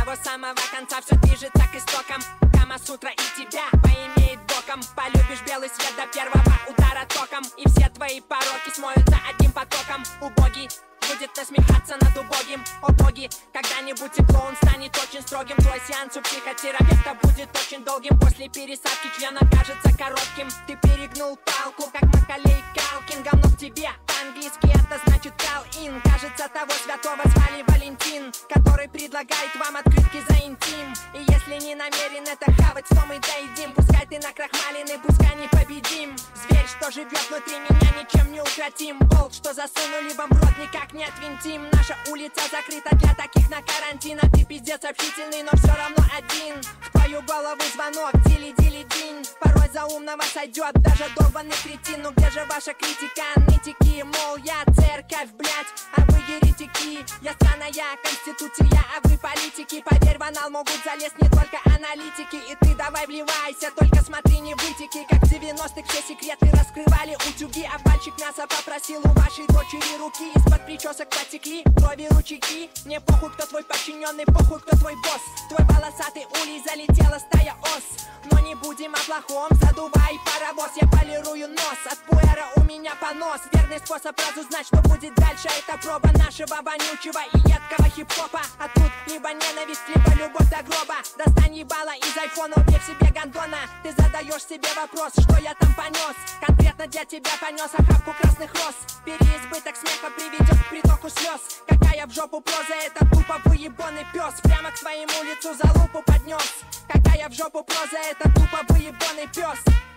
того самого конца все движется к истокам. Камасутра и тебя поимеет боком. Полюбишь белый свет до первого удара током, и все твои пороки смоются одним потоком. Убогий будет насмехаться над убогим. О боги, когда-нибудь и клоун станет очень строгим. Твой сеанс у психотерапевта будет очень долгим. После пересадки члена кажется коротким. Ты перегнул палку, как Макалей Калкин. Говно в тебе, по-английски это значит call-in. Кажется, того святого звали Валентин, который предлагает вам открытки за интим. И если не намерен это хавать, то мы доедим. Пускай ты накрахмаленный, пускай не победим. Зверь, что живет внутри меня, ничем не укротим. Болт, что засунули вам в рот, никак не отвинтим. Наша улица закрыта для таких на карантин. А ты пиздец общительный, но все равно один. В твою голову звонок, дили-дили-динь. Порой за умного сойдет даже долбанный кретин. Ну где же ваша критика, нытики? Мол, я церковь, блять, а вы еретики. Я странная конституция, а вы политики. Поверь, в анал могут залезть не только аналитики. И ты давай вливайся, только смотри, не вытеки. Как в 90-х все секреты раскрывали утюги. А мальчик мясо попросил у вашей дочери руки. Из-под причесок потекли крови ручейки. Мне похуй, кто твой подчиненный, похуй, кто твой босс. Твой волосатый улей залетела стая ос. Но не будем о плохом, задувай паровоз. Я полирую нос, от пуэра у меня понос. Верный способ разузнать, что будет дальше. Это проба нашего вонючего и едкого хип-хопа. А тут либо ненависть, либо любовь до гроба. Достань ебало из айфона, убей в себе гандона. Ты задаешь себе вопрос, что я там понес. Конкретно для тебя понес охапку красных роз. Переизбыток смеха приведет к притоку слез. Какая в жопу проза, это тупо выебанный пес. Прямо к своему лицу за лупу поднес. Какая в жопу проза, это тупо выебанный пес.